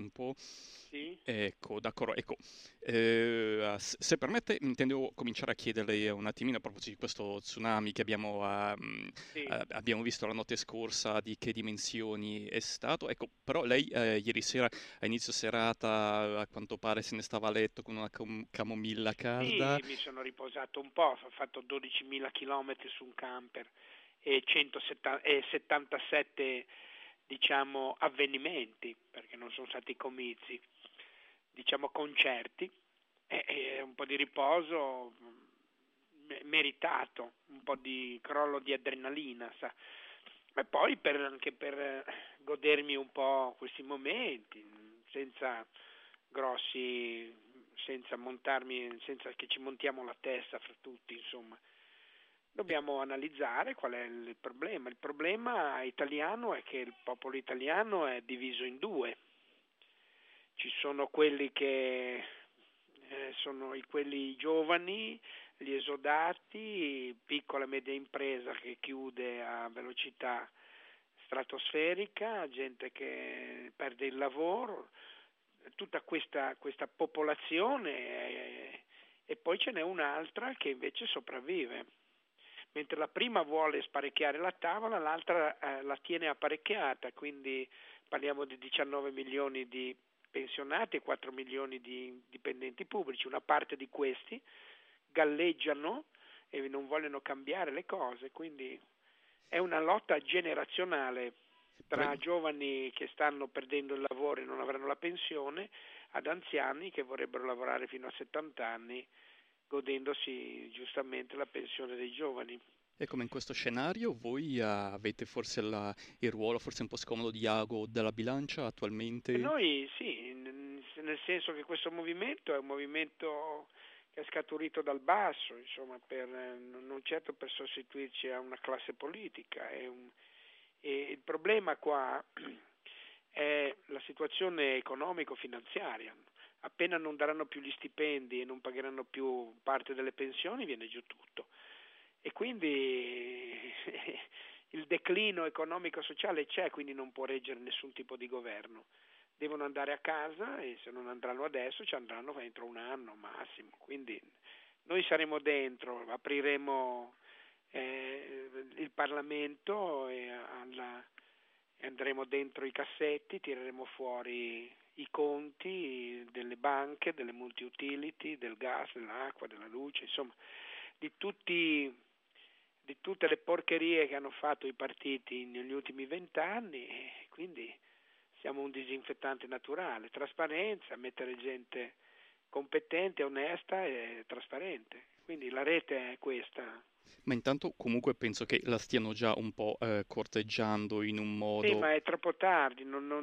tempo. Sì, Ecco, d'accordo, ecco. Se permette, intendo cominciare a chiederle un attimino a proposito di questo tsunami che sì. abbiamo visto la notte scorsa, di che dimensioni è stato. Ecco, però lei ieri sera a inizio serata a quanto pare se ne stava a letto con una camomilla calda. Sì, mi sono riposato un po', ho fatto 12.000 chilometri su un camper e 177, diciamo, avvenimenti, perché non sono stati comizi, diciamo concerti, e un po' di riposo meritato, un po' di crollo di adrenalina, sa. E poi anche per godermi un po' questi momenti, senza grossi, senza montarmi, senza che ci montiamo la testa fra tutti, insomma. Dobbiamo analizzare qual è il problema. Il problema italiano è che il popolo italiano è diviso in due. Ci sono quelli che sono quelli giovani, gli esodati, piccola e media impresa che chiude a velocità stratosferica, gente che perde il lavoro, tutta questa popolazione e poi ce n'è un'altra che invece sopravvive. Mentre la prima vuole sparecchiare la tavola, l'altra la tiene apparecchiata, quindi parliamo di 19 milioni di pensionati e 4 milioni di dipendenti pubblici. Una parte di questi galleggiano e non vogliono cambiare le cose, quindi è una lotta generazionale Però tra giovani che stanno perdendo il lavoro e non avranno la pensione, ad anziani che vorrebbero lavorare fino a 70 anni, godendosi giustamente la pensione dei giovani. e come in questo scenario voi avete forse il ruolo forse un po' scomodo di ago della bilancia E attualmente? noi sì, nel senso che questo movimento è un movimento che è scaturito dal basso, insomma, non certo per sostituirci a una classe politica. E il problema qua è la situazione economico-finanziaria. Appena non daranno più gli stipendi e non pagheranno più parte delle pensioni, viene giù tutto. E quindi il declino economico-sociale c'è, quindi non può reggere nessun tipo di governo. Devono andare a casa e se non andranno adesso ci andranno entro un anno massimo. Quindi noi saremo dentro, apriremo il Parlamento e andremo dentro i cassetti, tireremo fuori i conti delle banche, delle multi-utility, del gas, dell'acqua, della luce, insomma, di tutte le porcherie che hanno fatto i partiti negli ultimi 20 anni e quindi siamo un disinfettante naturale, trasparenza, mettere gente competente, onesta e trasparente. Quindi la rete è questa. Ma intanto comunque penso che la stiano già un po' corteggiando in un Sì, modo. ma è troppo tardi,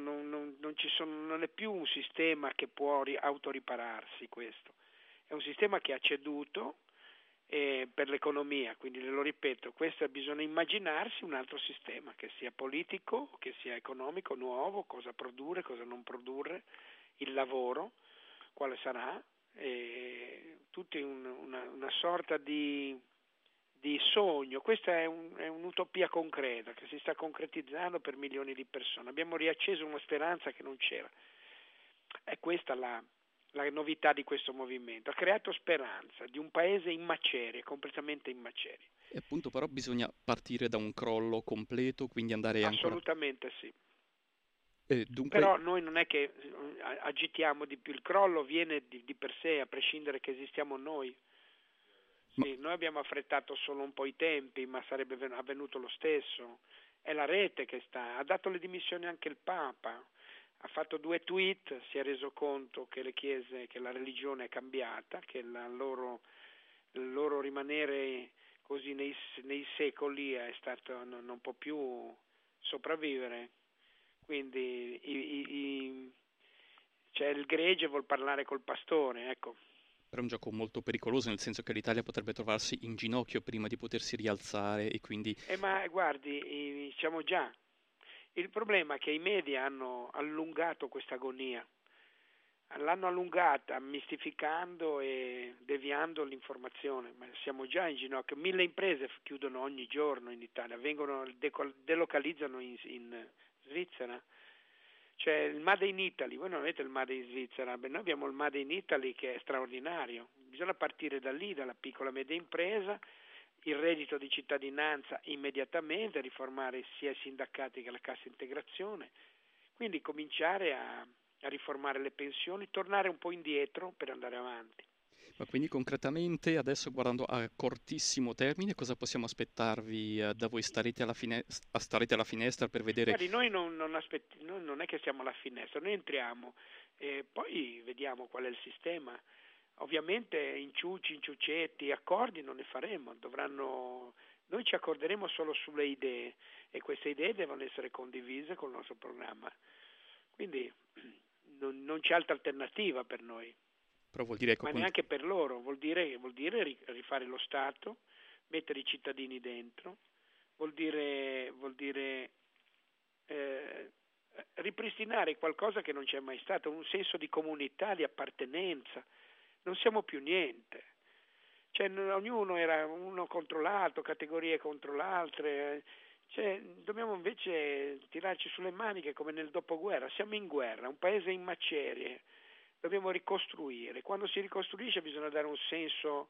non è più un sistema che può autoripararsi questo. È un sistema che ha ceduto per l'economia, quindi lo ripeto, questo bisogna immaginarsi un altro sistema che sia politico, che sia economico, nuovo, cosa produrre, cosa non produrre, il lavoro, quale sarà, tutti una sorta di sogno. Questa è un'utopia concreta che si sta concretizzando per milioni di persone. Abbiamo riacceso una speranza che non c'era. È questa la novità di questo movimento. Ha creato speranza di un paese in macerie, completamente in macerie. E appunto però bisogna partire da un crollo completo, quindi andare ancora. Assolutamente sì. Dunque, Però noi non è che agitiamo di più, il crollo viene di per sé, a prescindere che esistiamo noi. ma Sì, noi abbiamo affrettato solo un po' i tempi, ma sarebbe avvenuto lo stesso. È la rete che ha dato le dimissioni anche il Papa, ha fatto 2 tweet, si è reso conto che le chiese, che la religione è cambiata, che il loro rimanere così nei secoli è stato, non può più sopravvivere. Quindi c'è il gregge vuol parlare col pastore, ecco. però è un gioco molto pericoloso, nel senso che l'Italia potrebbe trovarsi in ginocchio prima di potersi rialzare e quindi. Ma guardi, siamo già. Il problema è che i media hanno allungato questa agonia, l'hanno allungata mistificando e deviando l'informazione, ma siamo già in ginocchio. 1.000 imprese chiudono ogni giorno in Italia, delocalizzano in Svizzera. Cioè il Made in Italy, voi non avete il Made in Svizzera, noi abbiamo il Made in Italy che è straordinario, bisogna partire da lì, dalla piccola e media impresa, il reddito di cittadinanza immediatamente, riformare sia i sindacati che la cassa integrazione, quindi cominciare a riformare le pensioni, tornare un po' indietro per andare avanti. Ma quindi concretamente, adesso guardando a cortissimo termine, cosa possiamo aspettarvi da voi? Starete alla finestra per vedere... Guardi, noi non è che siamo alla finestra, noi entriamo e poi vediamo qual è il sistema. Ovviamente inciucetti, accordi non ne faremo, noi ci accorderemo solo sulle idee e queste idee devono essere condivise col nostro programma. Quindi non c'è altra alternativa per noi, Però vuol dire, ecco, ma neanche per loro, vuol dire rifare lo Stato, mettere i cittadini dentro, vuol dire ripristinare qualcosa che non c'è mai stato, un senso di comunità, di appartenenza. Non siamo più niente. Cioè, ognuno era uno contro l'altro, categorie contro l'altre. Cioè, dobbiamo invece tirarci sulle maniche come nel dopoguerra. Siamo in guerra, un paese in macerie. Dobbiamo ricostruire. Quando si ricostruisce bisogna dare un senso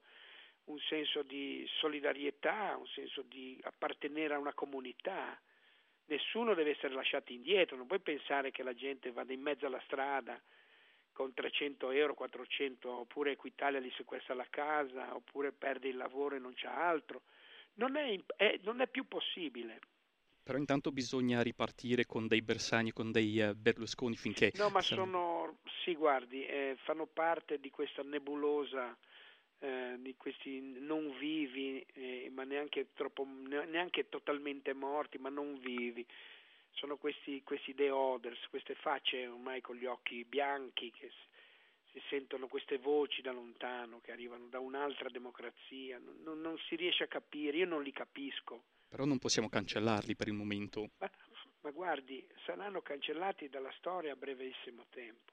di solidarietà, un senso di appartenere a una comunità. Nessuno deve essere lasciato indietro. Non puoi pensare che la gente vada in mezzo alla strada con 300 euro, 400, oppure Equitalia gli sequestra la casa, oppure perde il lavoro e non c'ha altro. Non è più possibile. però intanto bisogna ripartire con dei Bersani, con dei Berlusconi finché... No, ma sì, guardi, fanno parte di questa nebulosa, di questi non vivi, ma neanche totalmente morti, ma non vivi. Sono questi The Others, queste facce ormai con gli occhi bianchi che si sentono, queste voci da lontano che arrivano da un'altra democrazia, non si riesce a capire, io non li capisco. Però non possiamo cancellarli per il momento. Ma guardi, saranno cancellati dalla storia a brevissimo tempo,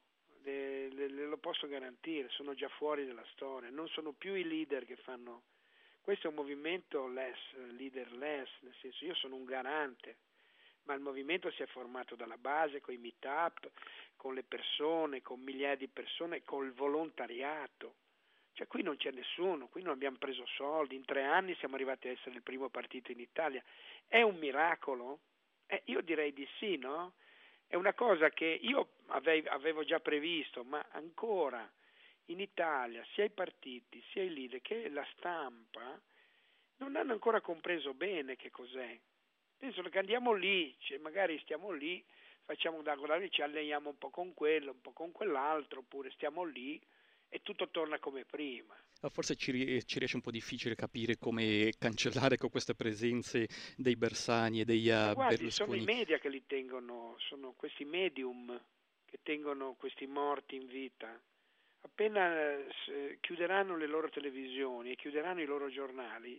lo posso garantire, sono già fuori dalla storia, non sono più i leader che fanno, questo è un movimento leaderless, nel senso io sono un garante, ma il movimento si è formato dalla base, con i meet-up, con le persone, con migliaia di persone, col volontariato. Cioè qui non c'è nessuno, qui non abbiamo preso soldi, in 3 anni siamo arrivati a essere il primo partito in Italia. È un miracolo? Io direi di sì, no? È una cosa che io avevo già previsto, ma ancora in Italia sia i partiti, sia i leader che la stampa non hanno ancora compreso bene che cos'è. Pensano che andiamo lì, cioè magari stiamo lì, facciamo da guardare, ci alleniamo un po' con quello, un po' con quell'altro, oppure stiamo lì e tutto torna come prima. Forse ci riesce un po' difficile capire come cancellare con queste presenze dei Bersani e dei Ma guardi, sono i Berlusconi. media che li tengono, sono questi medium che tengono questi morti in vita. Appena chiuderanno le loro televisioni e chiuderanno i loro giornali,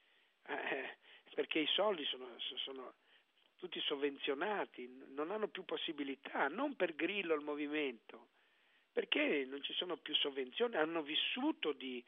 perché i soldi sono tutti sovvenzionati, non hanno più possibilità, non per Grillo il movimento, perché non ci sono più sovvenzioni, hanno vissuto di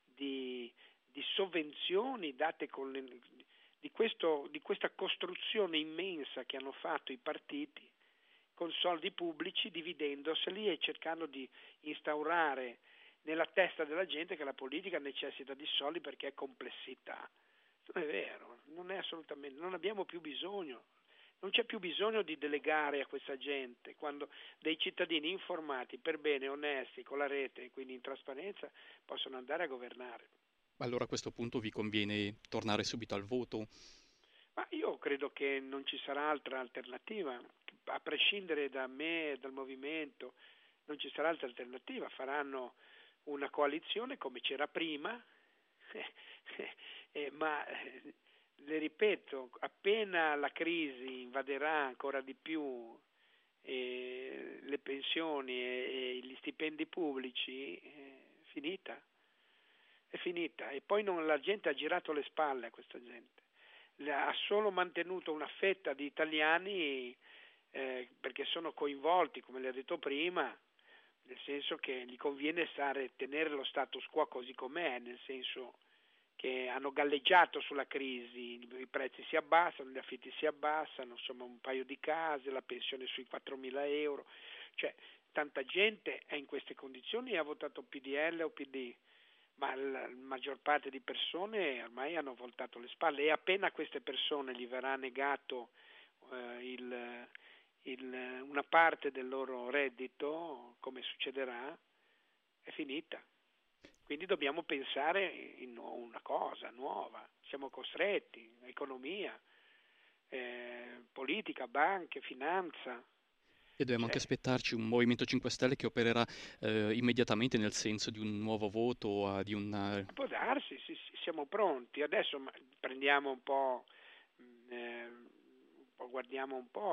sovvenzioni date di questa costruzione immensa che hanno fatto i partiti con soldi pubblici, dividendoseli e cercando di instaurare nella testa della gente che la politica necessita di soldi perché è complessità. Non è vero, non è assolutamente, non abbiamo più bisogno. Non c'è più bisogno di delegare a questa gente, quando dei cittadini informati, per bene, onesti, con la rete e quindi in trasparenza, possono andare a governare. Allora a questo punto vi conviene tornare subito al voto. Ma io credo che non ci sarà altra alternativa, a prescindere da me e dal movimento, non ci sarà altra alternativa, faranno una coalizione come c'era prima, ma le ripeto, appena la crisi invaderà ancora di più le pensioni e gli stipendi pubblici, è finita. E poi la gente ha girato le spalle a questa gente, ha solo mantenuto una fetta di italiani perché sono coinvolti, come le ho detto prima, nel senso che gli conviene tenere lo status quo così com'è, nel senso che hanno galleggiato sulla crisi, i prezzi si abbassano, gli affitti si abbassano, insomma un paio di case, la pensione sui 4.000 euro, cioè tanta gente è in queste condizioni e ha votato PDL o PD, ma la maggior parte di persone ormai hanno voltato le spalle e appena a queste persone gli verrà negato una parte del loro reddito, come succederà, è finita. Quindi dobbiamo pensare in una cosa nuova, siamo costretti, economia, politica, banche, finanza. E dobbiamo anche Cioè, aspettarci un Movimento 5 Stelle che opererà immediatamente nel senso di un nuovo voto, di un... può darsi, sì, sì, siamo pronti. Adesso prendiamo un po', guardiamo un po',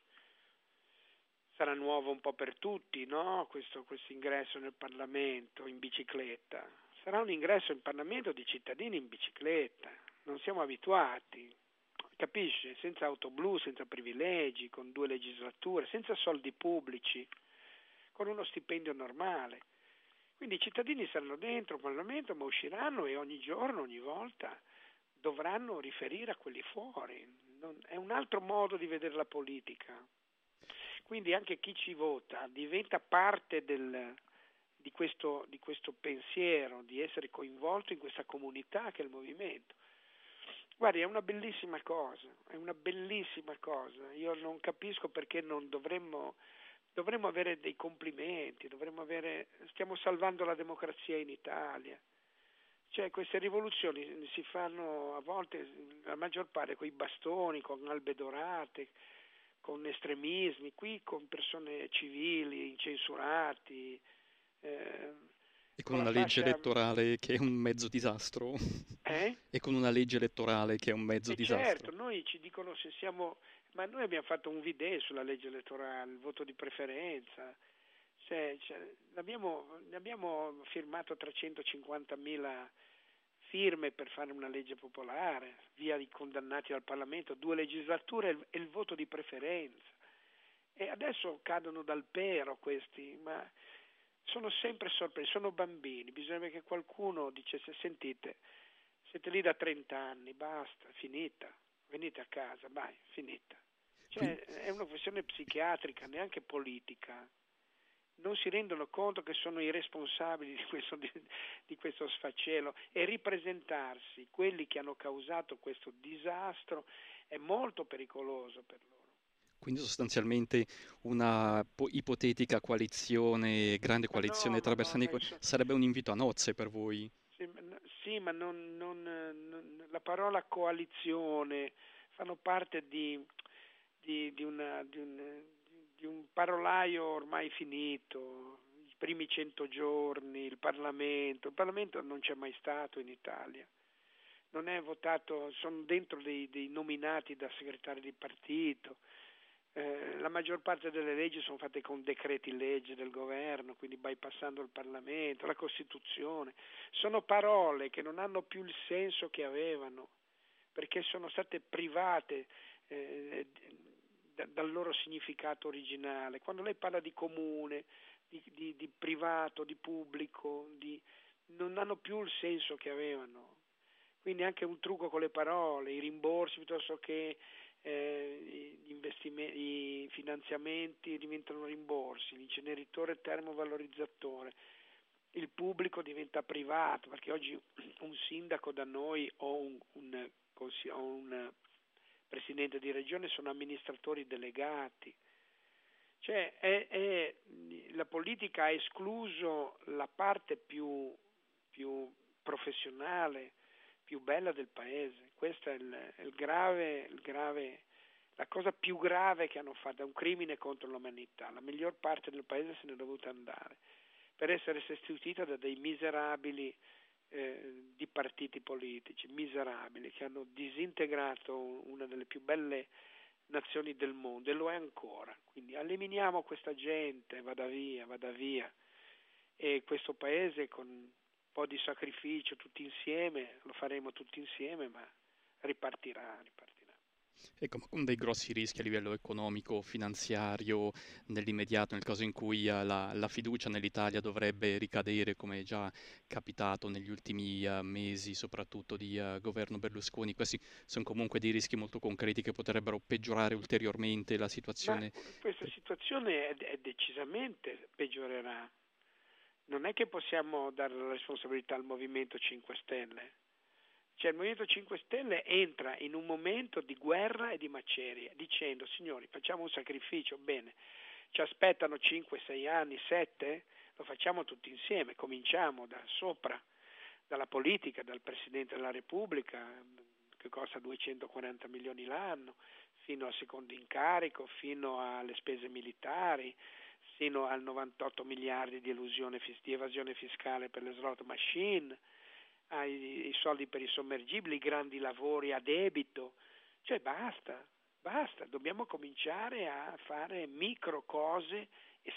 sarà nuovo un po' per tutti, no? Questo ingresso nel Parlamento in bicicletta. Sarà un ingresso in Parlamento di cittadini in bicicletta, non siamo abituati, capisci? Senza auto blu, senza privilegi, con 2 legislature, senza soldi pubblici, con uno stipendio normale. Quindi i cittadini saranno dentro il Parlamento, ma usciranno e ogni giorno, ogni volta, dovranno riferire a quelli fuori. È un altro modo di vedere la politica. Quindi anche chi ci vota diventa parte di questo pensiero, di essere coinvolto in questa comunità che è il movimento. Guardi, è una bellissima cosa, è una bellissima cosa. Io non capisco perché non dovremmo avere dei complimenti, stiamo salvando la democrazia in Italia. Cioè queste rivoluzioni si fanno a volte, la maggior parte, con i bastoni, con albe dorate, con estremismi, qui con persone civili, incensurati, E con con la una legge fascia... elettorale che è un mezzo disastro. Eh? E con una legge elettorale che è un mezzo E certo, disastro. noi ci dicono se siamo... Ma noi abbiamo fatto un video sulla legge elettorale, il voto di preferenza. Ne abbiamo firmato 350.000 firme per fare una legge popolare, via i condannati dal Parlamento, 2 legislature e il voto di preferenza. E adesso cadono dal pero questi, ma sono sempre sorpresi, sono bambini, bisognerebbe che qualcuno dicesse: sentite, siete lì da 30 anni, basta, finita, venite a casa, vai, finita. Cioè Quindi, è una questione psichiatrica, neanche politica. Non si rendono conto che sono i responsabili di questo sfacelo, e ripresentarsi quelli che hanno causato questo disastro è molto pericoloso per loro. quindi sostanzialmente una ipotetica coalizione, grande coalizione tra Ma no, Bersani sarebbe un invito a nozze per voi. sì, ma la parola coalizione fanno parte di un parolaio ormai finito. I primi 100 giorni, il Parlamento non c'è mai stato in Italia, non è votato, sono dentro dei nominati da segretari di partito. La maggior parte delle leggi sono fatte con decreti legge del governo, quindi bypassando il Parlamento, la Costituzione. Sono parole che non hanno più il senso che avevano, perché sono state private dal loro significato originale. Quando lei parla di comune, di privato, di pubblico, non hanno più il senso che avevano. Quindi anche un trucco con le parole, i rimborsi piuttosto che i finanziamenti diventano rimborsi, l'inceneritore termovalorizzatore, il pubblico diventa privato, perché oggi un sindaco da noi o un presidente di regione sono amministratori delegati. Cioè la politica ha escluso la parte più professionale, più bella del paese. Questa è la cosa più grave che hanno fatto, è un crimine contro l'umanità. La miglior parte del paese se ne è dovuta andare per essere sostituita da dei miserabili di partiti politici, miserabili, che hanno disintegrato una delle più belle nazioni del mondo, e lo è ancora. Quindi eliminiamo questa gente, vada via, e questo paese con un po' di sacrificio tutti insieme, lo faremo tutti insieme, ma ripartirà. Ecco, ma con dei grossi rischi a livello economico, finanziario, nell'immediato, nel caso in cui la fiducia nell'Italia dovrebbe ricadere, come è già capitato negli ultimi mesi, soprattutto di governo Berlusconi. Questi sono comunque dei rischi molto concreti che potrebbero peggiorare ulteriormente la Ma situazione. questa situazione è decisamente peggiorerà. Non è che possiamo dare la responsabilità al Movimento 5 Stelle. Cioè il Movimento 5 Stelle entra in un momento di guerra e di macerie, dicendo signori facciamo un sacrificio, bene, ci aspettano 5, 6 anni, 7, lo facciamo tutti insieme, cominciamo da sopra, dalla politica, dal Presidente della Repubblica, che costa 240 milioni l'anno, fino al secondo incarico, fino alle spese militari, fino al 98 miliardi di di evasione fiscale per le slot machine, ai soldi per i sommergibili, i grandi lavori a debito, cioè basta, dobbiamo cominciare a fare micro cose e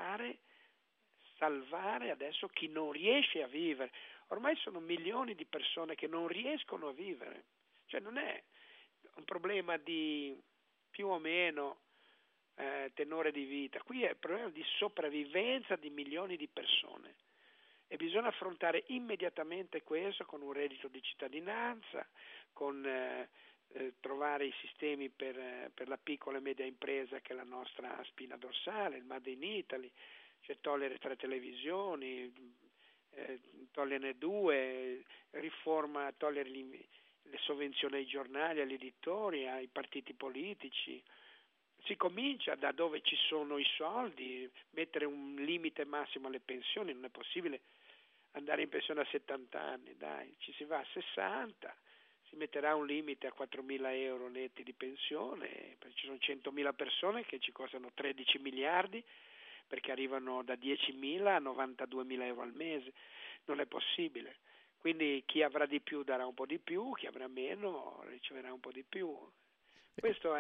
salvare adesso chi non riesce a vivere. Ormai sono milioni di persone che non riescono a vivere, cioè non è un problema di più o meno tenore di vita, qui è il problema di sopravvivenza di milioni di persone. E bisogna affrontare immediatamente questo con un reddito di cittadinanza, con trovare i sistemi per la piccola e media impresa che è la nostra spina dorsale, il Made in Italy, cioè togliere 3 televisioni, toglierne 2, togliere le sovvenzioni ai giornali, agli editori, ai partiti politici. Si comincia da dove ci sono i soldi, mettere un limite massimo alle pensioni, non è possibile andare in pensione a 70 anni, dai, ci si va a 60, si metterà un limite a 4.000 euro netti di pensione, perché ci sono 100.000 persone che ci costano 13 miliardi perché arrivano da 10.000 a 92.000 euro al mese, non è possibile. Quindi chi avrà di più darà un po' di più, chi avrà meno riceverà un po' di più. Ecco, Questo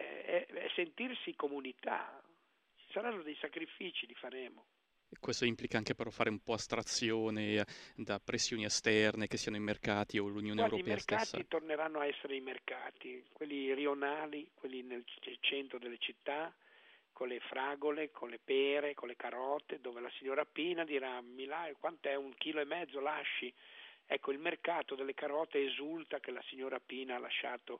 è sentirsi comunità, ci saranno dei sacrifici, li faremo. questo implica anche però fare un po' astrazione da pressioni esterne, che siano i mercati o l'Unione Guardi, i Europea stessa. mercati torneranno a essere i mercati, quelli rionali, quelli nel centro delle città, con le fragole, con le pere, con le carote, dove la signora Pina dirà quant'è 1,5 kg, lasci. Ecco, il mercato delle carote esulta che la signora Pina ha lasciato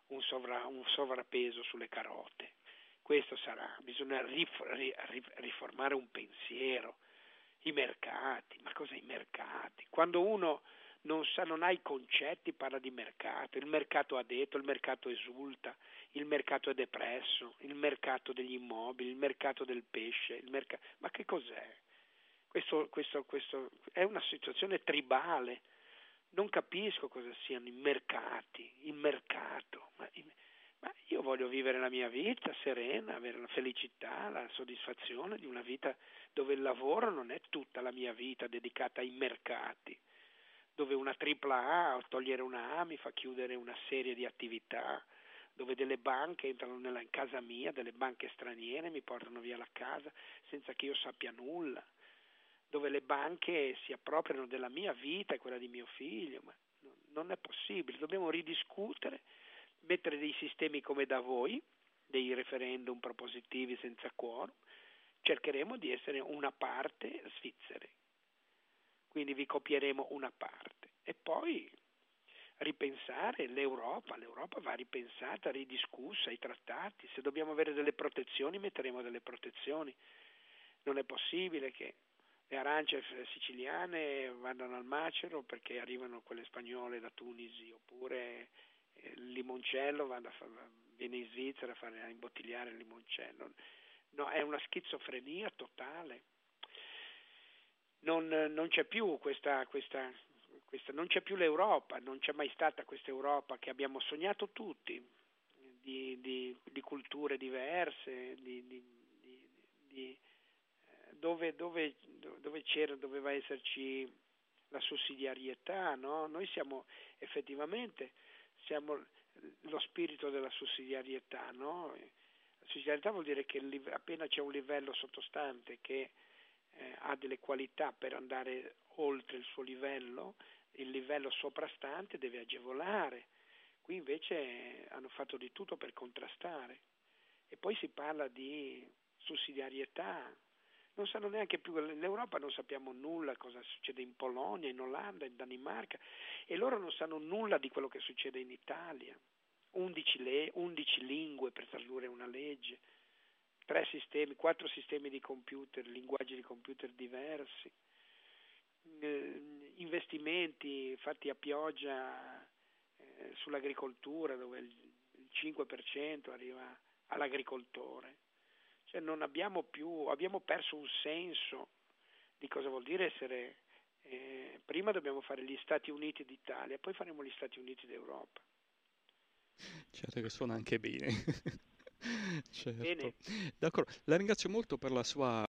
un sovrappeso sulle carote. Questo sarà, bisogna riformare un pensiero. I mercati, ma cosa i mercati? Quando uno non ha i concetti, parla di mercato, il mercato ha detto, il mercato esulta, il mercato è depresso, il mercato degli immobili, il mercato del pesce, ma che cos'è? Questo è una situazione tribale, non capisco cosa siano i mercati, il mercato, ma io voglio vivere la mia vita serena, avere la felicità, la soddisfazione di una vita dove il lavoro non è tutta la mia vita dedicata ai mercati, dove una tripla A o togliere una A mi fa chiudere una serie di attività, dove delle banche entrano in casa mia, delle banche straniere mi portano via la casa senza che io sappia nulla, dove le banche si appropriano della mia vita e quella di mio figlio, ma non è possibile, dobbiamo ridiscutere, mettere dei sistemi come da voi, dei referendum propositivi senza quorum, cercheremo di essere una parte svizzere, quindi vi copieremo una parte e poi ripensare l'Europa va ripensata, ridiscussa, i trattati, se dobbiamo avere delle protezioni metteremo delle protezioni, non è possibile che le arance siciliane vadano al macero perché arrivano quelle spagnole da Tunisi, oppure il limoncello viene in Svizzera a imbottigliare il limoncello. No, è una schizofrenia totale. Non c'è più non c'è più l'Europa, non c'è mai stata questa Europa che abbiamo sognato tutti, di culture diverse, doveva esserci la sussidiarietà, no? Noi siamo lo spirito della sussidiarietà, no? La sussidiarietà vuol dire che appena c'è un livello sottostante che ha delle qualità per andare oltre il suo livello, il livello soprastante deve agevolare Qui invece hanno fatto di tutto per contrastare. E poi si parla di sussidiarietà. Non sanno neanche più, l'Europa non sappiamo nulla cosa succede in Polonia, in Olanda, in Danimarca, e loro non sanno nulla di quello che succede in Italia. 11 lingue per tradurre una legge, 4 sistemi di computer, linguaggi di computer diversi, investimenti fatti a pioggia sull'agricoltura, dove il 5% arriva all'agricoltore. Cioè non abbiamo più, abbiamo perso un senso di cosa vuol dire essere, prima dobbiamo fare gli Stati Uniti d'Italia, poi faremo gli Stati Uniti d'Europa. Certo che suona anche bene. Bene. Certo. D'accordo, la ringrazio molto per la sua